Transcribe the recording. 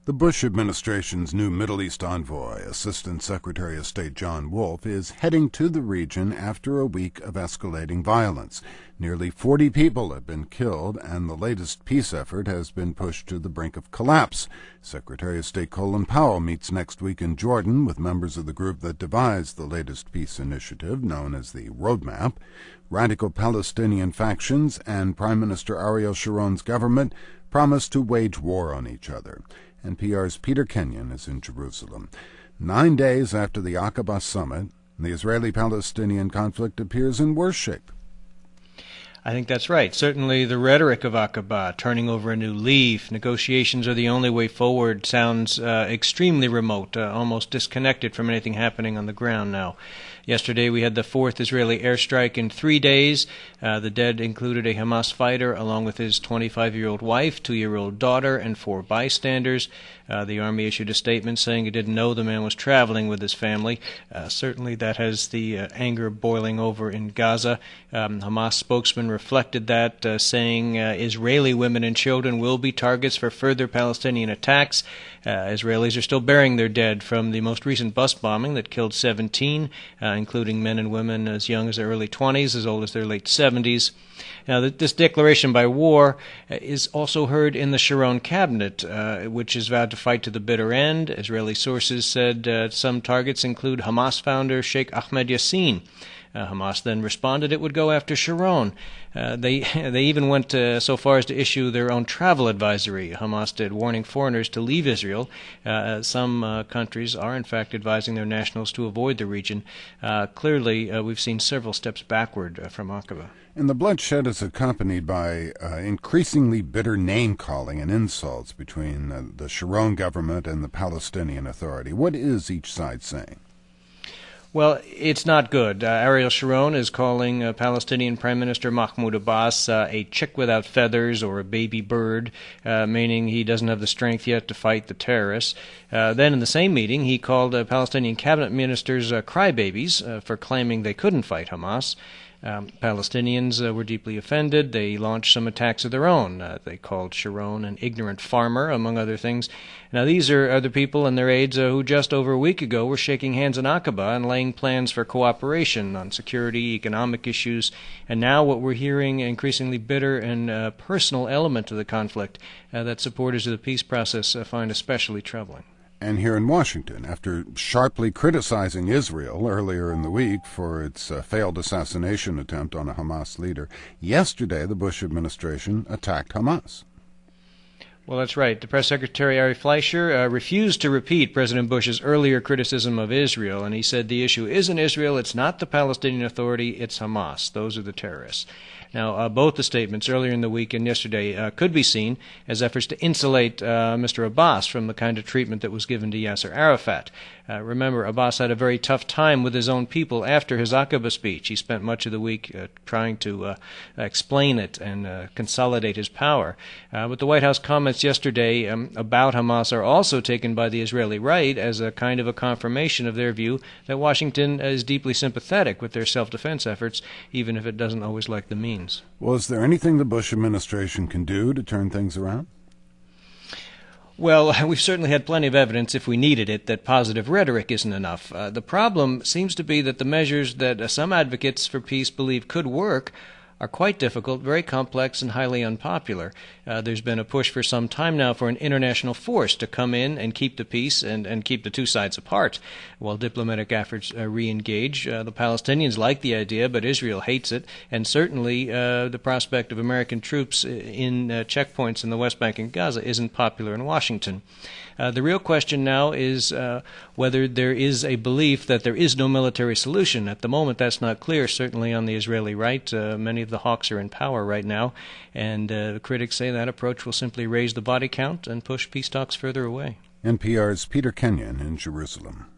The Bush administration's new Middle East envoy, Assistant Secretary of State John Wolfe, is heading to the region after a week of escalating violence. Nearly 40 people have been killed, and the latest peace effort has been pushed to the brink of collapse. Secretary of State Colin Powell meets next week in Jordan with members of the group that devised the latest peace initiative, known as the Roadmap. Radical Palestinian factions and Prime Minister Ariel Sharon's government promise to wage war on each other. NPR's Peter Kenyon is in Jerusalem. 9 days after the Aqaba summit, the Israeli-Palestinian conflict appears in worse shape. I think that's right. Certainly the rhetoric of Aqaba, turning over a new leaf, negotiations are the only way forward, sounds extremely remote, almost disconnected from anything happening on the ground now. Yesterday we had the fourth Israeli airstrike in 3 days. The dead included a Hamas fighter along with his 25-year-old wife, 2-year-old daughter, and 4 bystanders. The Army issued a statement saying it didn't know the man was traveling with his family. Certainly that has the anger boiling over in Gaza. Hamas spokesman reflected that, saying Israeli women and children will be targets for further Palestinian attacks. Israelis are still burying their dead from the most recent bus bombing that killed 17, including men and women as young as their early 20s, as old as their late 70s. Now, this declaration by war is also heard in the Sharon cabinet, which has vowed to fight to the bitter end. Israeli sources said some targets include Hamas founder Sheikh Ahmed Yassin. Hamas then responded it would go after Sharon. They even went so far as to issue their own travel advisory. Hamas did, warning foreigners to leave Israel. Some countries are, in fact, advising their nationals to avoid the region. Clearly, we've seen several steps backward from Aqaba. And the bloodshed is accompanied by increasingly bitter name-calling and insults between the Sharon government and the Palestinian Authority. What is each side saying? Well, it's not good. Ariel Sharon is calling Palestinian Prime Minister Mahmoud Abbas a chick without feathers or a baby bird, meaning he doesn't have the strength yet to fight the terrorists. Then in the same meeting, he called Palestinian cabinet ministers crybabies for claiming they couldn't fight Hamas. Palestinians were deeply offended. They launched some attacks of their own. They called Sharon an ignorant farmer, among other things. Now, these are other people and their aides who just over a week ago were shaking hands in Aqaba and laying plans for cooperation on security, economic issues. And now what we're hearing, increasingly bitter and personal element of the conflict that supporters of the peace process find especially troubling. And here in Washington, after sharply criticizing Israel earlier in the week for its failed assassination attempt on a Hamas leader, yesterday the Bush administration attacked Hamas. Well, that's right. The press secretary, Ari Fleischer, refused to repeat President Bush's earlier criticism of Israel, and he said the issue isn't Israel, it's not the Palestinian Authority, it's Hamas. Those are the terrorists. Now, both the statements earlier in the week and yesterday could be seen as efforts to insulate Mr. Abbas from the kind of treatment that was given to Yasser Arafat. Remember, Abbas had a very tough time with his own people after his Aqaba speech. He spent much of the week trying to explain it and consolidate his power. But the White House comments yesterday about Hamas are also taken by the Israeli right as a kind of a confirmation of their view that Washington is deeply sympathetic with their self-defense efforts, even if it doesn't always like the means. Well, is there anything the Bush administration can do to turn things around? Well, we've certainly had plenty of evidence, if we needed it, that positive rhetoric isn't enough. The problem seems to be that the measures that some advocates for peace believe could work are quite difficult, very complex, and highly unpopular. There's been a push for some time now for an international force to come in and keep the peace and keep the two sides apart while diplomatic efforts re-engage. The Palestinians like the idea, but Israel hates it, and certainly the prospect of American troops in checkpoints in the West Bank and Gaza isn't popular in Washington. The real question now is whether there is a belief that there is no military solution. At the moment, that's not clear, certainly on the Israeli right. Many of the hawks are in power right now, and critics say that approach will simply raise the body count and push peace talks further away. NPR's Peter Kenyon in Jerusalem.